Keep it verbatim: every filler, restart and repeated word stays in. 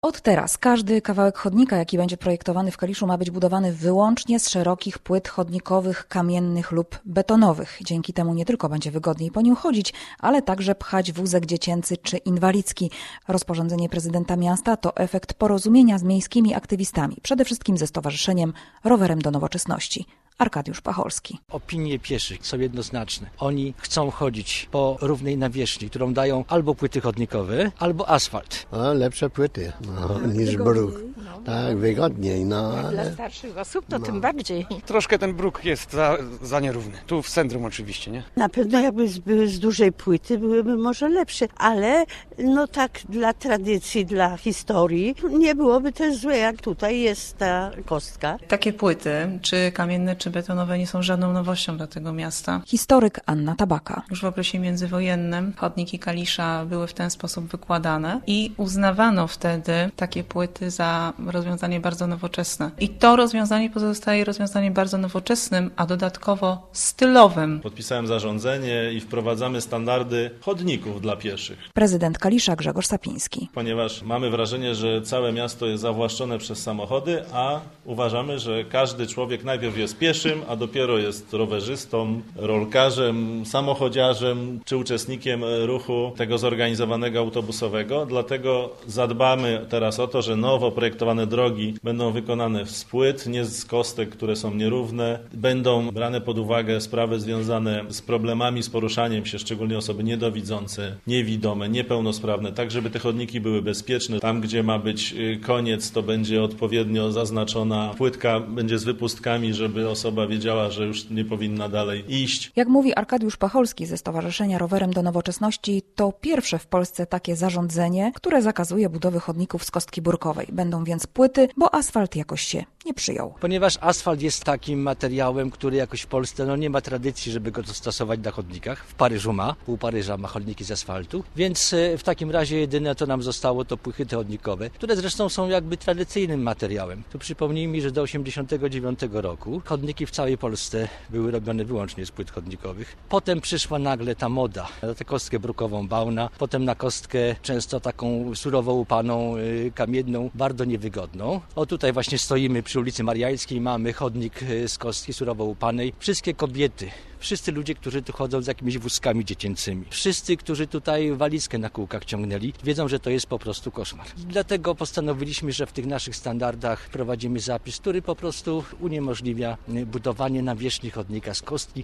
Od teraz każdy kawałek chodnika, jaki będzie projektowany w Kaliszu, ma być budowany wyłącznie z szerokich płyt chodnikowych, kamiennych lub betonowych. Dzięki temu nie tylko będzie wygodniej po nim chodzić, ale także pchać wózek dziecięcy czy inwalidzki. Rozporządzenie prezydenta miasta to efekt porozumienia z miejskimi aktywistami, przede wszystkim ze stowarzyszeniem Rowerem do Nowoczesności. Arkadiusz Pacholski. Opinie pieszych są jednoznaczne. Oni chcą chodzić po równej nawierzchni, którą dają albo płyty chodnikowe, albo asfalt. A, lepsze płyty no, niż bruk. No. Tak, wygodniej. No, ale... Dla starszych osób to no. tym bardziej. Troszkę ten bruk jest za, za nierówny. Tu w centrum oczywiście, nie? Na pewno jakby były z dużej płyty, byłyby może lepsze, ale no tak dla tradycji, dla historii nie byłoby też złe, jak tutaj jest ta kostka. Takie płyty, czy kamienne, czy betonowe, nie są żadną nowością dla tego miasta. Historyk Anna Tabaka. Już w okresie międzywojennym chodniki Kalisza były w ten sposób wykładane i uznawano wtedy takie płyty za rozwiązanie bardzo nowoczesne. I to rozwiązanie pozostaje rozwiązaniem bardzo nowoczesnym, a dodatkowo stylowym. Podpisałem zarządzenie i wprowadzamy standardy chodników dla pieszych. Prezydent Kalisza Grzegorz Sapiński. Ponieważ mamy wrażenie, że całe miasto jest zawłaszczone przez samochody, a uważamy, że każdy człowiek najpierw jest pieszym, a dopiero jest rowerzystą, rolkarzem, samochodziarzem czy uczestnikiem ruchu tego zorganizowanego autobusowego. Dlatego zadbamy teraz o to, że nowo projektowane drogi będą wykonane z płyt, nie z kostek, które są nierówne. Będą brane pod uwagę sprawy związane z problemami z poruszaniem się, szczególnie osoby niedowidzące, niewidome, niepełnosprawne, tak żeby te chodniki były bezpieczne. Tam, gdzie ma być koniec, to będzie odpowiednio zaznaczona płytka, będzie z wypustkami, żeby osoba wiedziała, że już nie powinna dalej iść. Jak mówi Arkadiusz Pacholski ze Stowarzyszenia Rowerem do Nowoczesności, to pierwsze w Polsce takie zarządzenie, które zakazuje budowy chodników z kostki burkowej. Będą więc płyty, bo asfalt jakoś się nie przyjął. Ponieważ asfalt jest takim materiałem, który jakoś w Polsce no nie ma tradycji, żeby go stosować na chodnikach. W Paryżu ma, pół Paryża ma chodniki z asfaltu, więc w takim razie jedyne co nam zostało to płyty chodnikowe, które zresztą są jakby tradycyjnym materiałem. Tu przypomnijmy, że do osiemdziesiątego dziewiątego roku chodniki w całej Polsce były robione wyłącznie z płyt chodnikowych. Potem przyszła nagle ta moda na tę kostkę brukową bauna, potem na kostkę często taką surowo upaną, yy, kamienną, bardzo niewygodną. O tutaj właśnie stoimy przy ulicy Mariańskiej, mamy chodnik z kostki surowo upanej. Wszystkie kobiety, wszyscy ludzie, którzy tu chodzą z jakimiś wózkami dziecięcymi, wszyscy, którzy tutaj walizkę na kółkach ciągnęli, wiedzą, że to jest po prostu koszmar. Dlatego postanowiliśmy, że w tych naszych standardach wprowadzimy zapis, który po prostu uniemożliwia budowanie nawierzchni chodnika z kostki,